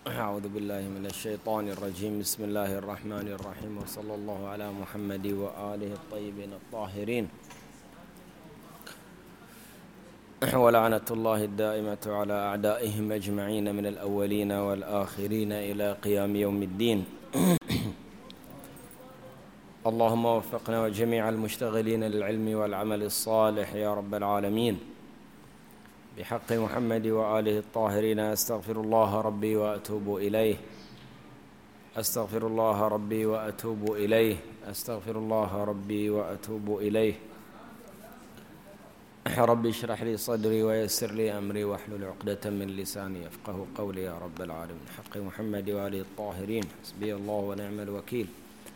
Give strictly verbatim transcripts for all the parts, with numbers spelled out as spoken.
أعوذ بالله من الشيطان الرجيم. بسم الله الرحمن الرحيم، وصلى الله على محمد وآله الطيبين الطاهرين، ولعنة الله الدائمة على أعدائهم أجمعين من الأولين والآخرين إلى قيام يوم الدين. اللهم وفقنا وجميع المشتغلين للعلم والعمل الصالح يا رب العالمين، بحق محمد وآله الطاهرين. أستغفر الله ربي وأتوب إليه أستغفر الله ربي وأتوب إليه أستغفر الله ربي وأتوب إليه ربي اشرح لي صدري ويسر لي أمري واحلل عقدة من لساني يفقه قولي يا رب العالمين. حق محمد وآله الطاهرين، حسبي الله ونعم الوكيل.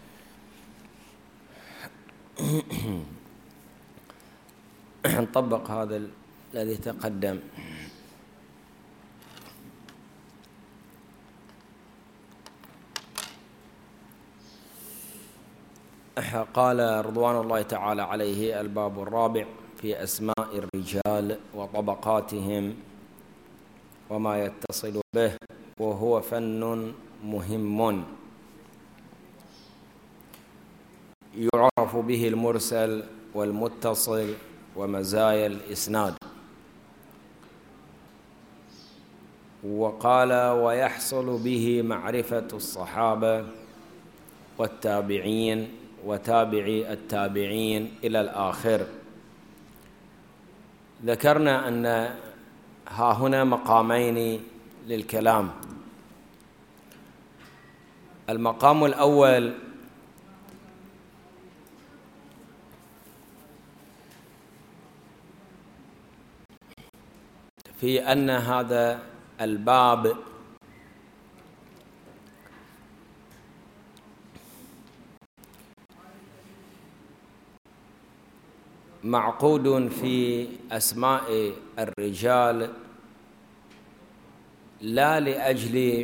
نطبق هذا الذي تقدم. قال رضوان الله تعالى عليه: الباب الرابع في أسماء الرجال وطبقاتهم وما يتصل به، وهو فن مهم يعرف به المرسل والمتصل ومزايا الإسناد. وقال: ويحصل به معرفة الصحابة والتابعين وتابعي التابعين إلى الآخر. ذكرنا أن ها هنا مقامين للكلام. المقام الأول في أن هذا الباب معقود في أسماء الرجال لا لأجل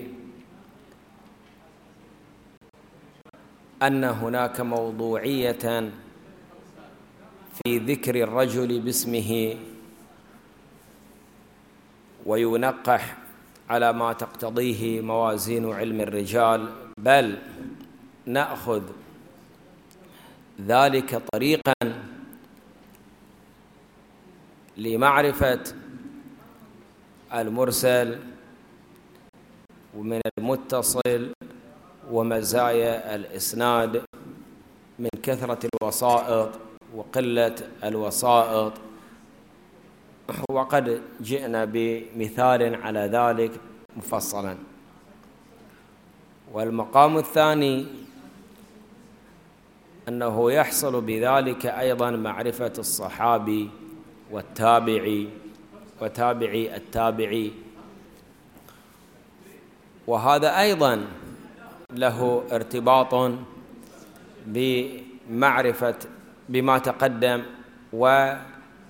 أن هناك موضوعية في ذكر الرجل باسمه وينقح على ما تقتضيه موازين علم الرجال، بل نأخذ ذلك طريقا لمعرفة المرسل ومن المتصل ومزايا الإسناد من كثرة الوسائط وقلة الوسائط، وقد جئنا بمثال على ذلك مفصلا. والمقام الثاني أنه يحصل بذلك أيضا معرفة الصحابي والتابعي وتابعي التابعي، وهذا أيضا له ارتباط بمعرفة بما تقدم، وأكثر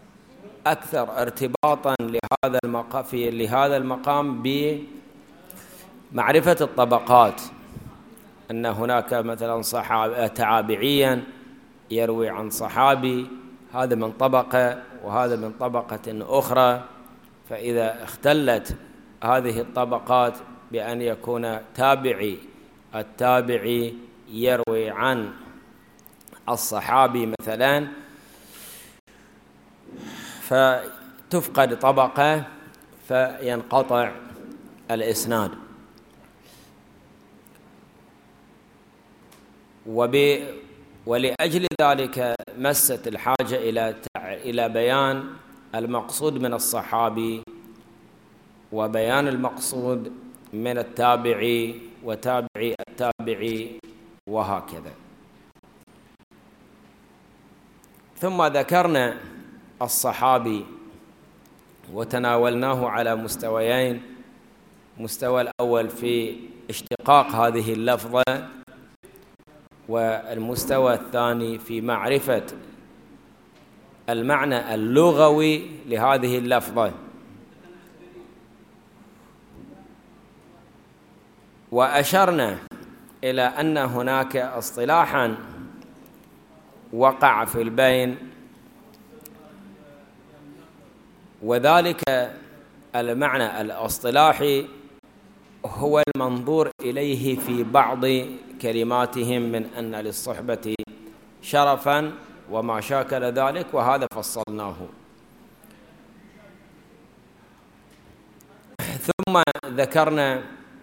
ارتباطا لهذا المقام لهذا المقام بمعرفة الطبقات، أن هناك مثلا صحابي تابعيا يروي عن صحابي، هذا من طبقة وهذا من طبقة أخرى. فإذا اختلت هذه الطبقات بأن يكون تابعي التابعي يروي عن الصحابي مثلا، فتفقد طبقة فينقطع الإسناد. وب ولأجل ذلك مست الحاجة إلى إلى بيان المقصود من الصحابي وبيان المقصود من التابعي وتابعي التابعي وهكذا. ثم ذكرنا الصحابي وتناولناه على مستويين: مستوى الأول في اشتقاق هذه اللفظة، والمستوى الثاني في معرفة المعنى اللغوي لهذه اللفظة. وأشرنا إلى أن هناك اصطلاحا وقع في البين، وذلك المعنى الاصطلاحي هو المنظور إليه في بعض كلماتهم من أن للصحبة شرفا وما شاكل ذلك، وهذا فصلناه. ثم ذكرنا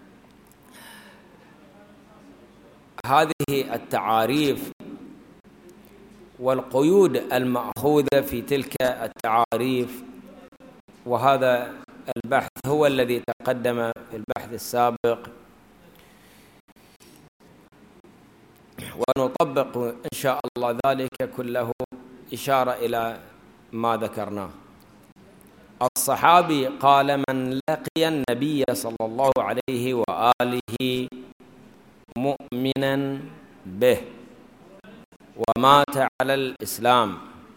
هذه التعاريف والقيود المأخوذة في تلك التعاريف، وهذا البحث هو الذي تقدم في البحث السابق، ونطبق إن شاء الله ذلك كله إشارة إلى ما ذكرناه. الصحابي قال: من لقي النبي صلى الله عليه وآله مؤمنا به ومات على الإسلام.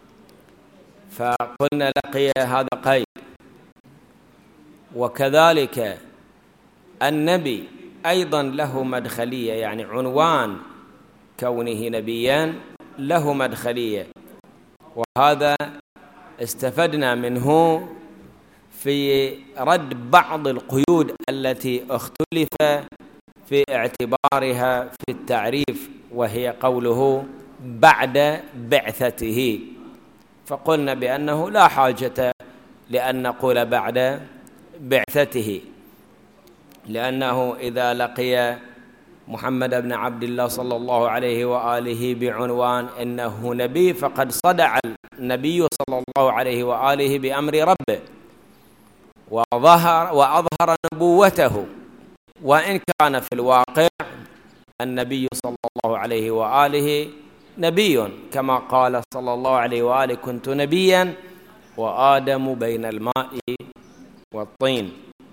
فقلنا لقي هذا قيد، وكذلك النبي أيضا له مدخلية، يعني عنوان كونه نبيا له مدخلية، وهذا استفدنا منه في رد بعض القيود التي اختلف في اعتبارها في التعريف، وهي قوله بعد بعثته. فقلنا بأنه لا حاجة لأن نقول بعد بعثته، لأنه إذا لقي محمد بن عبد الله صلى الله عليه وآله بعنوان إنه نبي فقد صدع النبي صلى الله عليه وآله بأمر ربه وظهر وأظهر نبوته، وإن كان في الواقع النبي صلى الله عليه وآله نبي، كما قال صلى الله عليه وآله: كنت نبيا وآدم بين الماء والطين.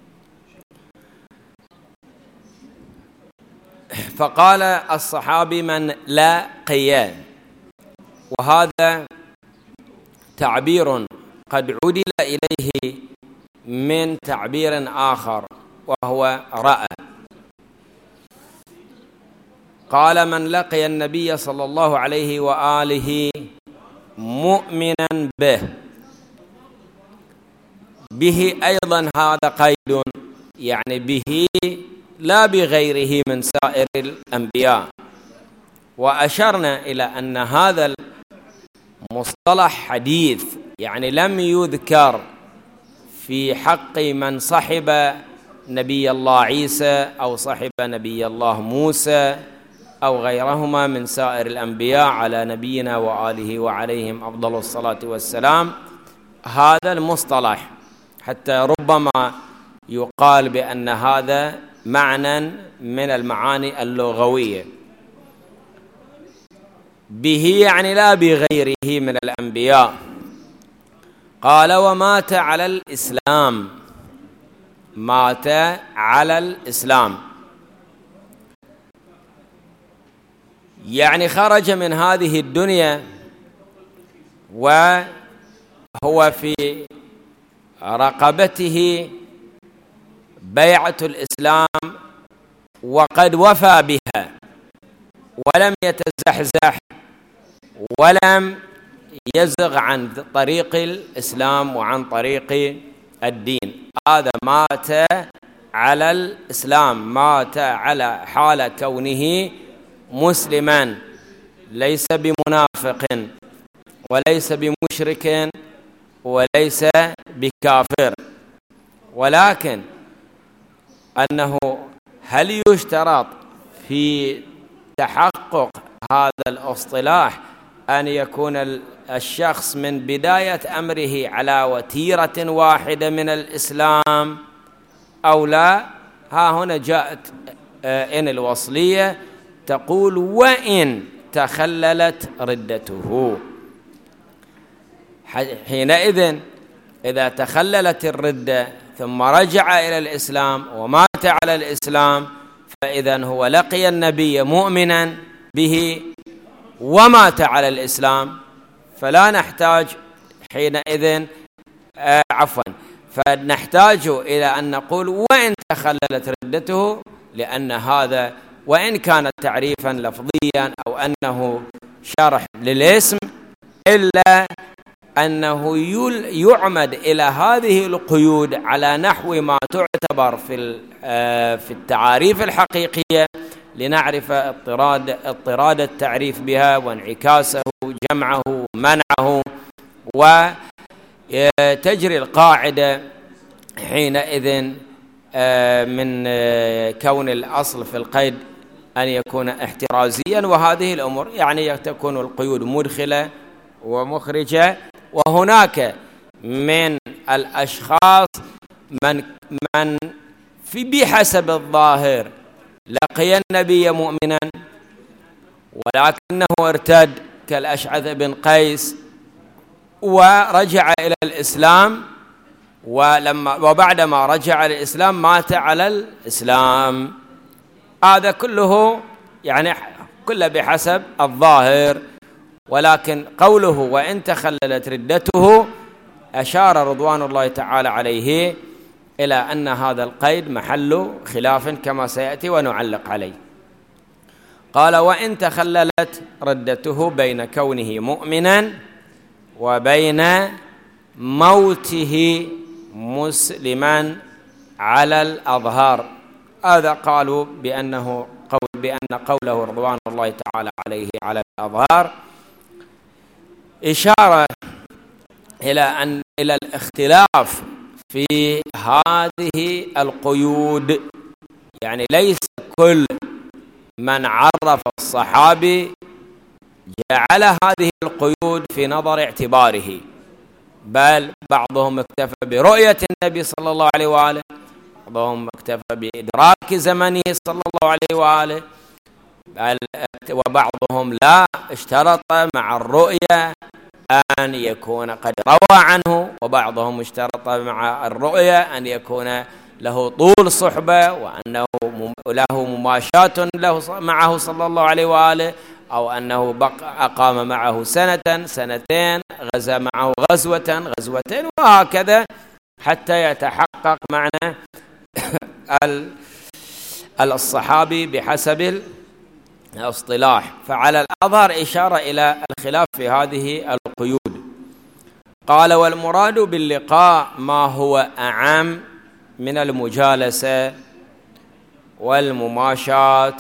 فقال الصحابي: من لقي، وهذا تعبير قد عدل إليه من تعبير آخر وهو رأى. قال: من لقي النبي صلى الله عليه وآله مؤمنا به. به أيضا هذا قيد، يعني به لا بغيره من سائر الأنبياء. وأشرنا إلى أن هذا المصطلح حديث، يعني لم يذكر في حق من صحب نبي الله عيسى أو صحب نبي الله موسى أو غيرهما من سائر الأنبياء على نبينا وآله وعليهم أفضل الصلاة والسلام هذا المصطلح، حتى ربما يقال بأن هذا معنى من المعاني اللغوية. به يعني لا بغيره من الأنبياء. قال: ومات على الإسلام. مات على الإسلام يعني خرج من هذه الدنيا وهو في رقبته بيعة الإسلام وقد وفى بها، ولم يتزحزح ولم يزغ عن طريق الإسلام وعن طريق الدين. هذا مات على الإسلام، مات على حال كونه مسلما، ليس بمنافق وليس بمشرك وليس بكافر. ولكن أنه هل يشترط في تحقق هذا الاصطلاح أن يكون الشخص من بداية أمره على وتيرة واحدة من الإسلام أو لا؟ ها هنا جاءت إن الوصلية تقول: وإن تخللت ردته. حينئذ إذا تخللت الردة ثم رجع إلى الإسلام ومات على الإسلام، فإذن هو لقي النبي مؤمنا به ومات على الإسلام، فلا نحتاج حينئذ آه عفوا فنحتاج إلى أن نقول: وإن تخللت ردته، لأن هذا وإن كان تعريفا لفظيا أو أنه شرح للاسم، إلا أنه يعمد إلى هذه القيود على نحو ما تعتبر في في التعاريف الحقيقية لنعرف اضطراد اضطراد التعريف بها وانعكاسه جمعه منعه، وتجري القاعدة حينئذ من كون الأصل في القيد أن يكون احترازيا، وهذه الأمور يعني تكون القيود مدخلة ومخرجة. وهناك من الأشخاص من من في بحسب الظاهر لقي النبي مؤمنا ولكنه ارتد كالأشعث بن قيس ورجع إلى الإسلام، ولما وبعدما رجع إلى الإسلام مات على الإسلام. هذا كله يعني كله بحسب الظاهر، ولكن قوله وإن تخللت ردته أشار رضوان الله تعالى عليه إلى أن هذا القيد محل خلاف كما سيأتي ونعلق عليه. قال وإن تخللت ردته بين كونه مؤمنا وبين موته مسلما على الأظهار. هذا قالوا بأنه قول بأن قوله رضوان الله تعالى عليه على الأظهار إشارة إلى أن إلى الاختلاف في هذه القيود، يعني ليس كل من عرف الصحابي جعل هذه القيود في نظر اعتباره، بل بعضهم اكتفى برؤية النبي صلى الله عليه وآله، بعضهم اكتفى بإدراك زمنه صلى الله عليه وآله، بل وبعضهم لا اشترط مع الرؤية أن يكون قد روى عنه، وبعضهم اشترط مع الرؤية أن يكون له طول صحبة وأنه له مماشاة له معه صلى الله عليه وآله، أو أنه أقام معه سنة سنتين، غزا معه غزوة غزوتين، وهكذا حتى يتحقق معنى الصحابي بحسب الاصطلاح. فعلى الأظهر إشارة إلى الخلاف في هذه القيود. قال والمراد باللقاء ما هو أعم من المجالسة والمماشاة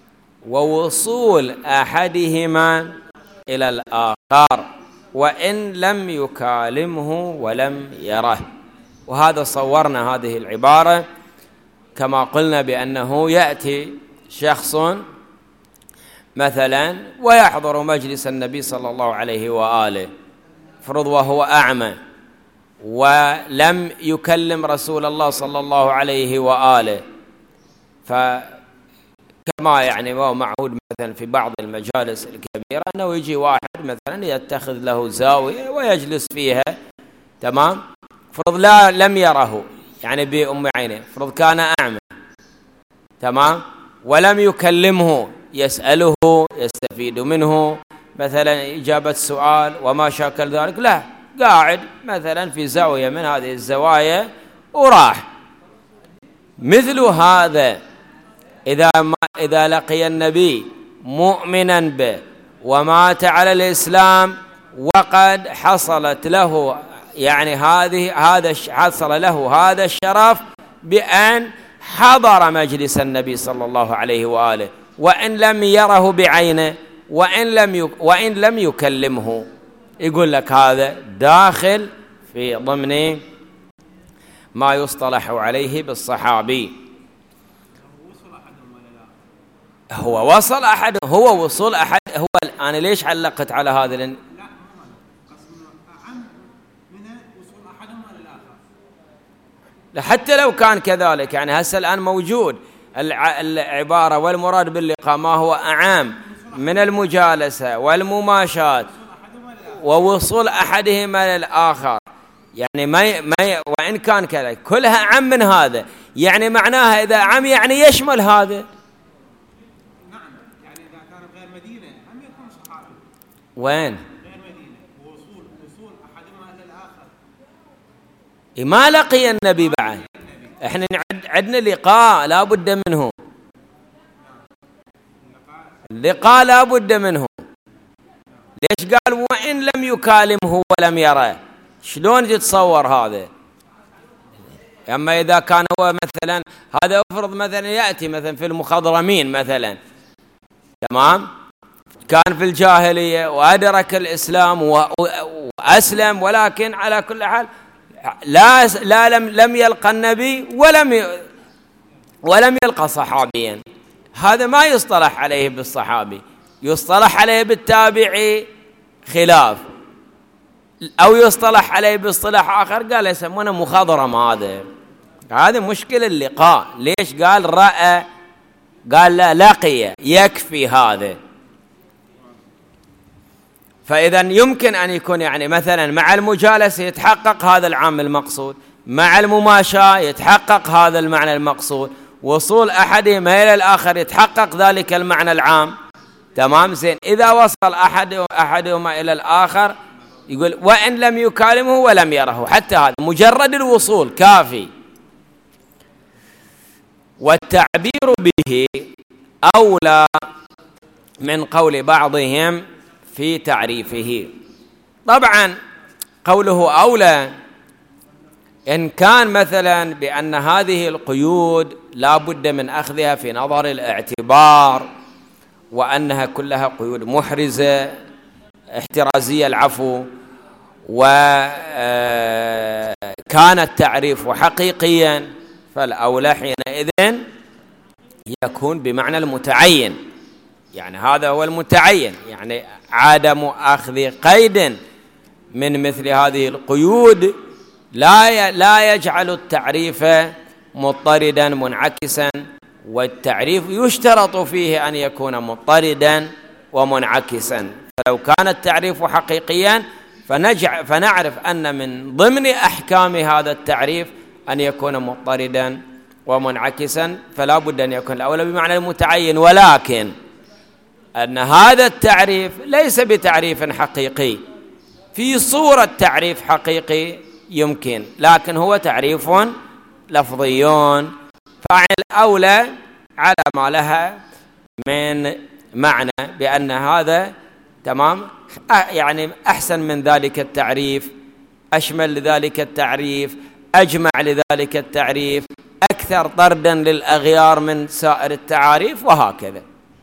ووصول أحدهما إلى الآخر وإن لم يكالمه ولم يره. وهذا صورنا هذه العبارة كما قلنا بأنه يأتي شخص مثلا ويحضر مجلس النبي صلى الله عليه وآله، فرض وهو أعمى ولم يكلم رسول الله صلى الله عليه وآله، فكما يعني هو معهود مثلا في بعض المجالس الكبيرة أنه يجي واحد مثلا يتخذ له زاوية ويجلس فيها، تمام، فرض لا لم يره يعني بأم عينه، فرض كان أعمى، تمام، ولم يكلمه يسأله يستفيد منه مثلا إجابة سؤال وما شاكل ذلك، لا، قاعد مثلا في زاوية من هذه الزوايا وراح. مثل هذا إذا ما إذا لقي النبي مؤمنا به ومات على الإسلام وقد حصلت له يعني هذه هذا حصل له هذا الشرف بأن حضر مجلس النبي صلى الله عليه وآله وإن لم يره بعينه وإن لم وإن لم يكلمه، يقول لك هذا داخل في ضمن ما يصطلح عليه بالصحابي. هو وصل أحد هو وصول أحد هو أنا ليش علقت على هذا؟ لأن حتى لو كان كذلك يعني هسه الآن موجود العبارة والمراد باللقاء ما هو أعام من المجالسة والمماشاة ووصول أحدهما للآخر، يعني ما ما وإن كان كذلك كلها أعم من هذا، يعني معناها إذا أعم يعني يشمل هذا. نعم، يعني إذا كان غير مدينة هم يكون صحابي. وين؟ غير مدينة ووصول وصول أحدهما للآخر. ما لقي النبي بعد، احنا عندنا لقاء لا بد منه، اللقاء لا بد منه، ليش قال وإن لم يكالمه ولم يره؟ شلون تتصور هذا؟ أما إذا كان هو مثلا، هذا أفرض مثلا يأتي مثلا في المخضرمين مثلا، تمام، كان في الجاهلية وأدرك الإسلام وأسلم، ولكن على كل حال لا لا لم لم يلقى النبي ولم ولم يلقى صحابيا، هذا ما يصطلح عليه بالصحابي، يصطلح عليه بالتابعي خلاف، أو يصطلح عليه باصطلاح آخر قال يسمونه مخضرم. هذا هذا مشكلة اللقاء. ليش قال رأى؟ قال لا، لقي، يكفي هذا. فإذا يمكن أن يكون يعني مثلا مع المجالسة يتحقق هذا العام المقصود، مع المماشاة يتحقق هذا المعنى المقصود، وصول أحدهما إلى الآخر يتحقق ذلك المعنى العام. تمام، زين. إذا وصل أحد أحدهما إلى الآخر يقول وإن لم يكالمه ولم يره، حتى هذا مجرد الوصول كافي. والتعبير به أولى من قول بعضهم في تعريفه. طبعا قوله أولى إن كان مثلا بأن هذه القيود لا بد من أخذها في نظر الاعتبار، وأنها كلها قيود محرزة احترازية العفو، وكان التعريف حقيقيا، فالأولى حينئذ يكون بمعنى المتعين، يعني هذا هو المتعين، يعني عدم أخذ قيد من مثل هذه القيود لا لا يجعل التعريف مضطردا منعكسا، والتعريف يشترط فيه أن يكون مضطردا ومنعكسا. فلو كان التعريف حقيقيا فنجع فنعرف أن من ضمن أحكام هذا التعريف أن يكون مضطردا ومنعكسا، فلا بد أن يكون الأولى بمعنى المتعين. ولكن أن هذا التعريف ليس بتعريف حقيقي، في صورة تعريف حقيقي يمكن، لكن هو تعريف لفظي، فالأولى على ما لها من معنى بأن هذا تمام، يعني أحسن من ذلك التعريف، أشمل لذلك التعريف، أجمع لذلك التعريف، أكثر طردا للأغيار من سائر التعاريف، وهكذا.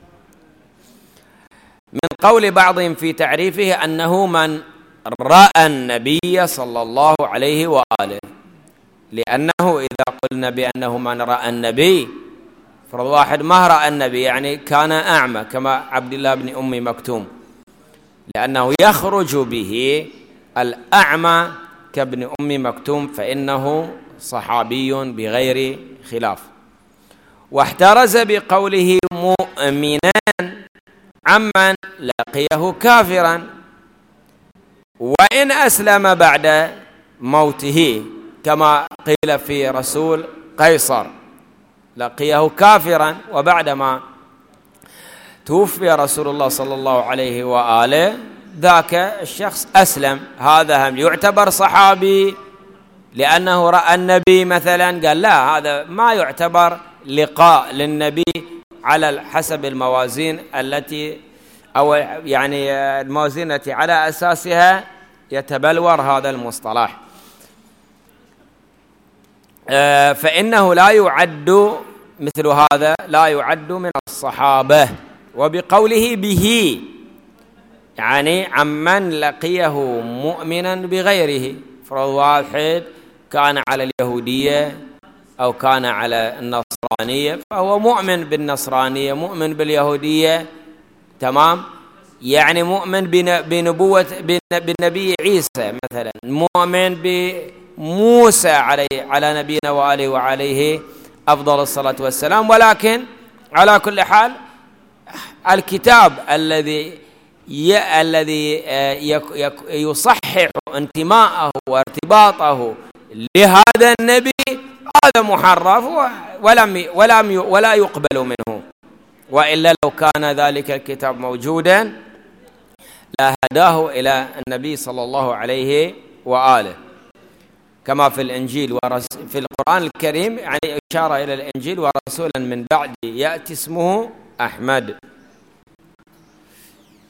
من قول بعضهم في تعريفه أنه من رأى النبي صلى الله عليه وآله، لأنه إذا قلنا بأنه من رأى النبي، فرض واحد ما رأى النبي يعني كان أعمى كما عبد الله بن أم مكتوم، لأنه يخرج به الأعمى كابن أم مكتوم، فإنه صحابي بغير خلاف. واحترز بقوله مؤمنا عمن لقيه كافرا، وإن أسلم بعد موته، كما قيل في رسول قيصر لقيه كافرا، وبعدما توفي رسول الله صلى الله عليه وآله ذاك الشخص أسلم. هذا هم يعتبر صحابي لأنه رأى النبي مثلا؟ قال لا، هذا ما يعتبر لقاء للنبي على حسب الموازين التي أو يعني الموازين التي على أساسها يتبلور هذا المصطلح. فإنه لا يعد مثل هذا، لا يعد من الصحابة. وبقوله به يعني عمن لقيه مؤمنا بغيره، فرض واحد كان على اليهودية أو كان على النصرانية فهو مؤمن بالنصرانية، مؤمن باليهودية، تمام، يعني مؤمن بنبوة بالنبي عيسى مثلا، مؤمن بموسى عليه على نبينا وآله وعليه أفضل الصلاة والسلام. ولكن على كل حال الكتاب الذي ي... الذي يك... يك... يصحح انتماءه وارتباطه لهذا النبي هذا محرف ولم ولم ولا يقبل منه، وإلا لو كان ذلك الكتاب موجودا لهداه إلى النبي صلى الله عليه وآله، كما في الإنجيل ورس في القرآن الكريم يعني إشارة إلى الإنجيل ورسولا من بعد يأتي اسمه أحمد.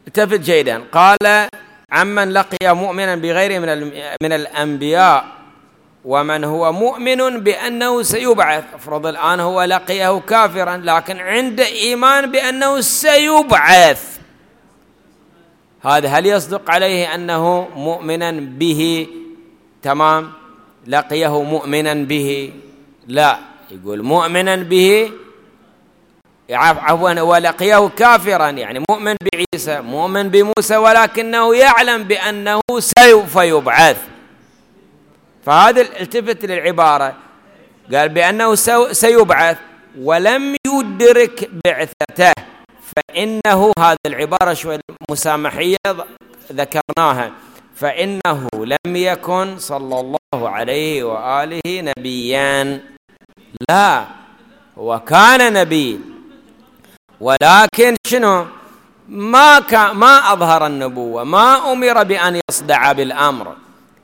التفت جيدا. قال عمن لقي مؤمنا بغيره من من الأنبياء ومن هو مؤمن بأنه سيبعث. افرض الآن هو لقيه كافرا لكن عنده إيمان بأنه سيبعث، هذا هل يصدق عليه أنه مؤمنا به؟ تمام، لقيه مؤمنا به؟ لا، يقول مؤمنا به، عفوا ولقيه كافرا يعني مؤمن بعيسى مؤمن بموسى ولكنه يعلم بأنه سوف يبعث. فهذا التفت للعبارة، قال بأنه سيبعث ولم يدرك بعثته، فإنه هذا العبارة شوي مسامحية ذكرناها، فإنه لم يكن صلى الله عليه وآله نبيا. لا، هو كان نبي ولكن شنو؟ ما كان ما أظهر النبوة، ما أمر بأن يصدع بالأمر.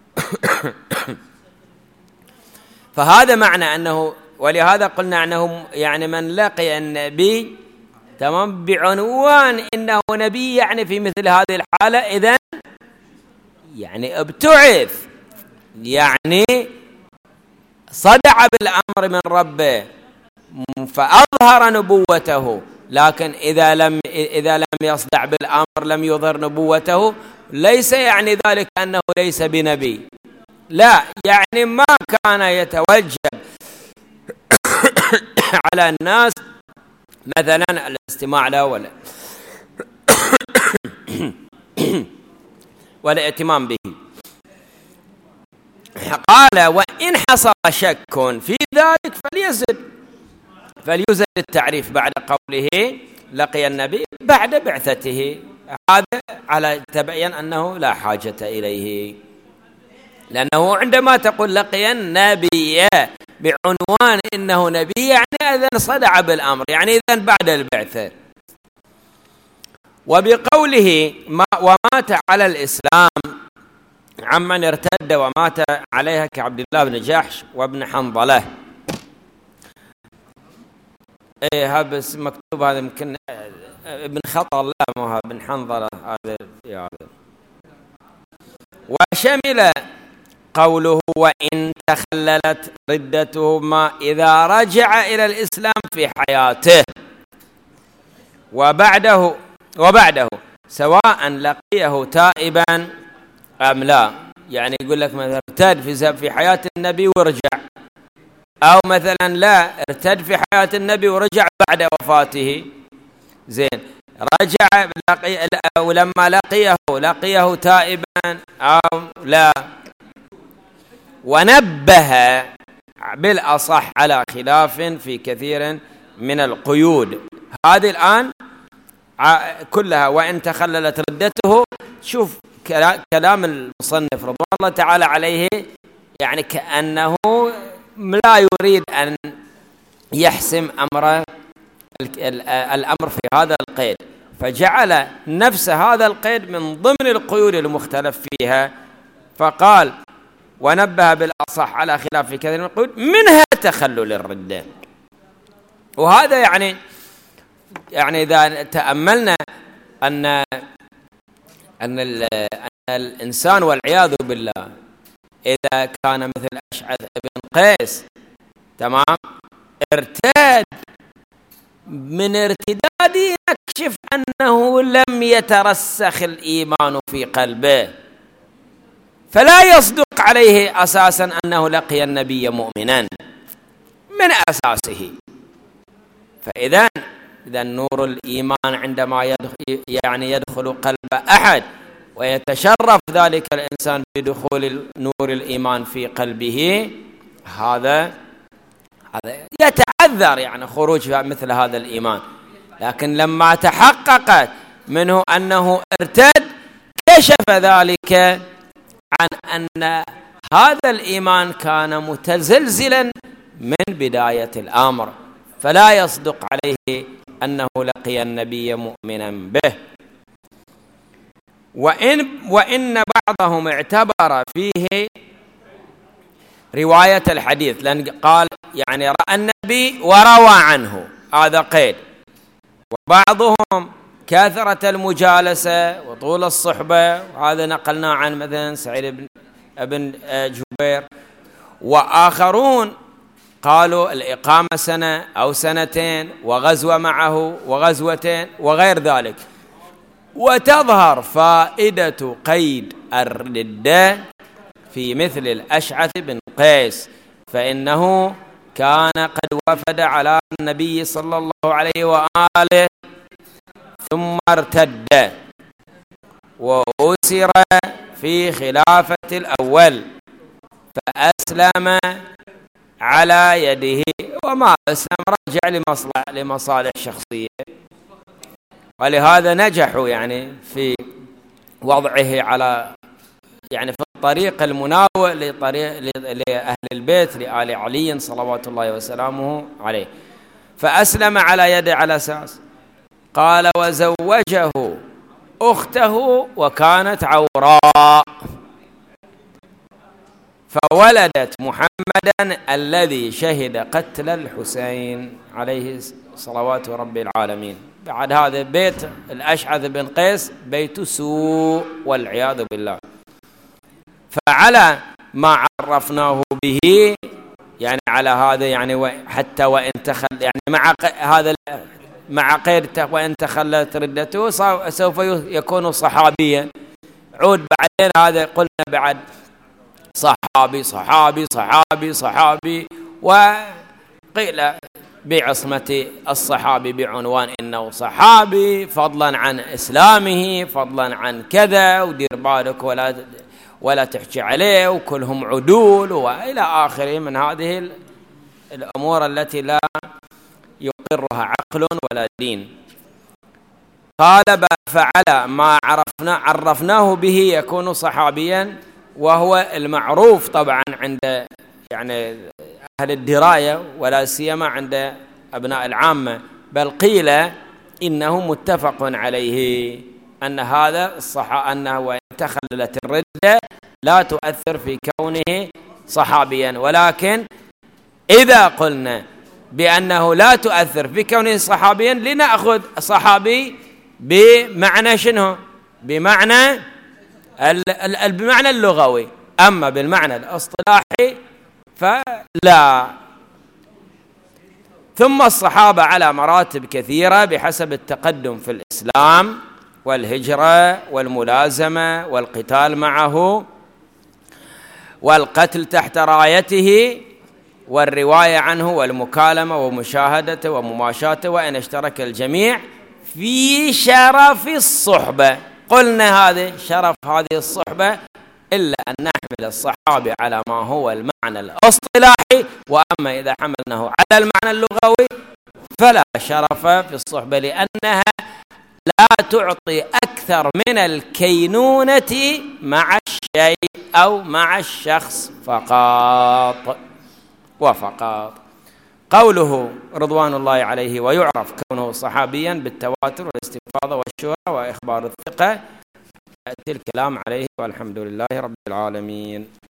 فهذا معنى أنه، ولهذا قلنا أنه يعني من لقي النبي تمام بعنوان إنه نبي يعني في مثل هذه الحالة إذن يعني ابتعث، يعني صدع بالأمر من ربه فأظهر نبوته. لكن إذا لم إذا لم يصدع بالأمر لم يظهر نبوته، ليس يعني ذلك أنه ليس بنبي، لا، يعني ما كان يتوجب على الناس مثلا الاستماع له ولا ولا اهتمام به. قال وإن حصل شك في ذلك فليزد فليزد التعريف بعد قوله لقي النبي بعد بعثته، هذا على تبين أنه لا حاجة إليه، لأنه عندما تقول لقي النبي بعنوان إنه نبي يعني إذن صدع بالأمر، يعني إذن بعد البعثة. وبقوله ما ومات على الإسلام عمن ارتد ومات عليها كعبد الله بن جحش وابن حنظلة. ايه هذا بس مكتوب، هذا يمكن ابن خطر، لا مو هذا ابن حنظلة هذا يعني. وشمل قوله وإن تخللت ردتهما إذا رجع إلى الإسلام في حياته وبعده وبعده سواء لقيه تائبا أم لا، يعني يقول لك مثلا ارتد في في حياة النبي ورجع، أو مثلا لا ارتد في حياة النبي ورجع بعد وفاته، زين رجع لقي أو لما لقيه لقيه تائبا أو لا. ونبه بالأصح على خلاف في كثير من القيود هذه الآن كلها. وإن تخللت ردته، شوف كلام المصنف رضوان الله تعالى عليه، يعني كأنه لا يريد أن يحسم أمر الأمر في هذا القيد، فجعل نفس هذا القيد من ضمن القيود المختلف فيها، فقال ونبه بالأصح على خلاف في كثير من القيود منها تخلل الردة. وهذا يعني يعني إذا تأملنا أن أن, أن الإنسان والعياذ بالله إذا كان مثل أشعث بن قيس تمام ارتاد، من ارتداده نكشف أنه لم يترسخ الإيمان في قلبه، فلا يصدق عليه أساسا أنه لقي النبي مؤمنا من أساسه. فإذا إذا نور الإيمان عندما يدخل يعني يدخل قلب أحد ويتشرف ذلك الإنسان بدخول نور الإيمان في قلبه، هذا هذا يتعذر يعني خروج مثل هذا الإيمان. لكن لما تحققت منه أنه ارتد كشف ذلك عن أن هذا الإيمان كان متزلزلا من بداية الأمر، فلا يصدق عليه أنه لقي النبي مؤمنا به. وإن, وإن بعضهم اعتبر فيه رواية الحديث، لأن قال يعني رأى النبي وروى عنه، هذا قيد. وبعضهم كثرة المجالسة وطول الصحبة، وهذا نقلنا عن مثلا سعيد بن ابن جبير. وآخرون قالوا الإقامة سنة أو سنتين، وغزوة معه وغزوتين وغير ذلك. وتظهر فائدة قيد الردة في مثل الأشعث بن قيس، فإنه كان قد وفد على النبي صلى الله عليه وآله ثم ارتد وأسر في خلافة الأول، فأسلم على يده، وما أسلم رجع لمصالح شخصية، ولهذا نجحوا يعني في وضعه على يعني في الطريق المناوئ لطريق لأهل البيت لآل علي صلوات الله وسلامه عليه. فأسلم على يده على أساس، قال وزوجه أخته وكانت عوراء، فولدت محمدا الذي شهد قتل الحسين عليه صلوات رب العالمين. بعد هذا بيت الأشعث بن قيس بيت سوء والعياذ بالله. فعلى ما عرفناه به يعني على هذا يعني حتى وإن تخل يعني مع هذا مع قيد وإن تخلت ردته سوف يكون صحابيا. عود بعدين هذا قلنا بعد صحابي صحابي صحابي صحابي، وقيل بعصمة الصحابي بعنوان إنه صحابي فضلا عن إسلامه فضلا عن كذا، ودير بالك ولا ولا تحكي عليه وكلهم عدول وإلى آخره من هذه الأمور التي لا يقرها عقل ولا دين. قال فعلى ما عرفنا عرفناه به يكون صحابيا، وهو المعروف طبعا عند يعني أهل الدراية ولا سيما عند أبناء العامة، بل قيل إنه متفق عليه أن هذا الصح أنه وإن تخللت الردة لا تؤثر في كونه صحابيا. ولكن إذا قلنا بأنه لا تؤثر في كونه صحابيا لنأخذ صحابي بمعنى شنو؟ بمعنى بمعنى اللغوي، أما بالمعنى الاصطلاحي فلا. ثم الصحابة على مراتب كثيرة بحسب التقدم في الإسلام والهجرة والملازمة والقتال معه والقتل تحت رايته والرواية عنه والمكالمة ومشاهدته ومماشاته، وإن اشترك الجميع في شرف الصحبة. قلنا هذا شرف هذه الصحبة إلا أن نحمل الصحابي على ما هو المعنى الاصطلاحي، وأما إذا حملناه على المعنى اللغوي فلا شرف في الصحبة، لأنها لا تعطي أكثر من الكينونة مع الشيء أو مع الشخص فقط وفقط. قوله رضوان الله عليه ويعرف كونه صحابيا بالتواتر والاستفاضة والشهرة وإخبار الثقة، يأتي الكلام عليه والحمد لله رب العالمين.